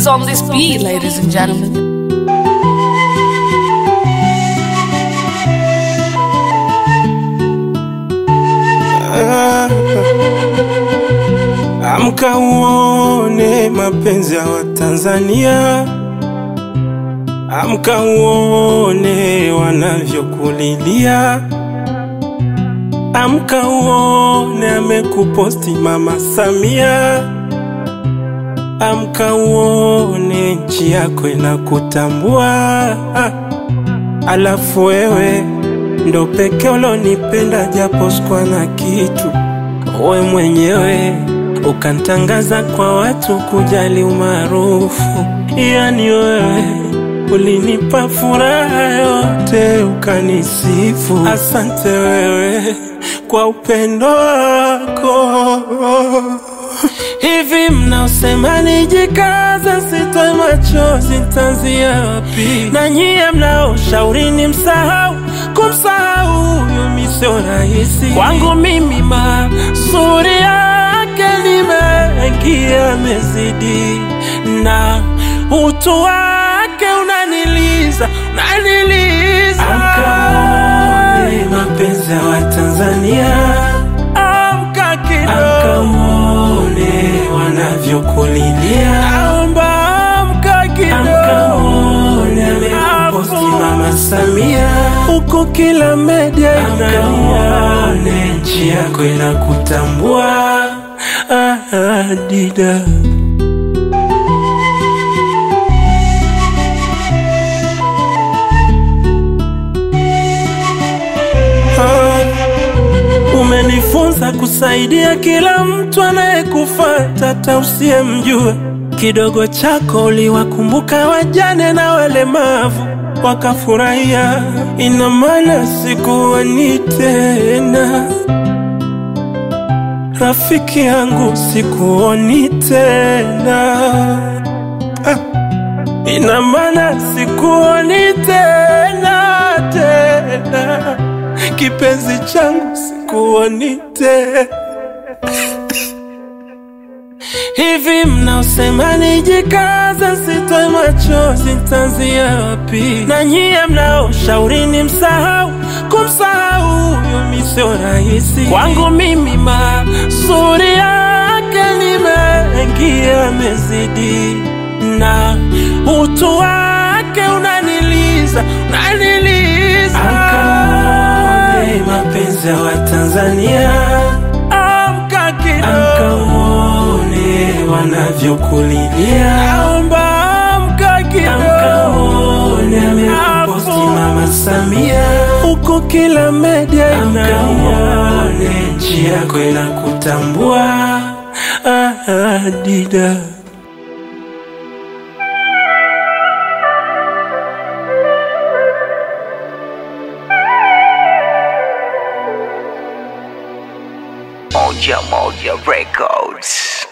is on this beat, ladies and gentlemen. Amka uone mapenzi ya Watanzania, amka uone wanavyokulilia, amka uone amekuposti Mama Samia, amka uone nchi yako inakutambua. Alafu wewe ndo pekee ulonipenda japo sikuwa na kitu, wewe mwenyewe ukantangaza kwa watu kujali umaarufu. Yani wewe ulinipa furaha yote ukanisifu. Asante wewe kwa upendo wako. Hivi mnaosema nijikaza sitoe machozi nitaanzia wapi? Na nyie mnaoshauri ni msahau, kumsahau huyo sio rahisi. Kwangu mimi mazuri yake ni mengi yamezidi, na utu wake unaniliza. Amka uone mapenzi ya Watanzania, amka uone wanavyokulilia, amka uone amekuposti Mama Samia uko kila media. Amka uone nchi yako inakutambua. Dida umenifunza kusaidia kila mtu anayekufuata hata usiyemjua. Kidogo chako uliwakumbuka wajane na walemavu wakafurahia. Ina maana sikuoni tena, rafiki yangu sikuoni tena. Ina maana sikuoni tena, kipenzi changu sikuoni tena. Hivi mnaosema nijikaza sitoe machozi nitaanzia wapi? Na nyie mnaoshauri ni msahau, kumsahau huyo sio rahisi. Kwangu mimi mazuri yake ni mengi yamezidi, na utu wake unaniliza. Amka uone mapenzi ya Watanzania, amka uone wanavyokulilia, amka uone amekuposti Mama Samia uko kila media. Amka uone nchi yako inakutambua. Dida Moja Moja Records.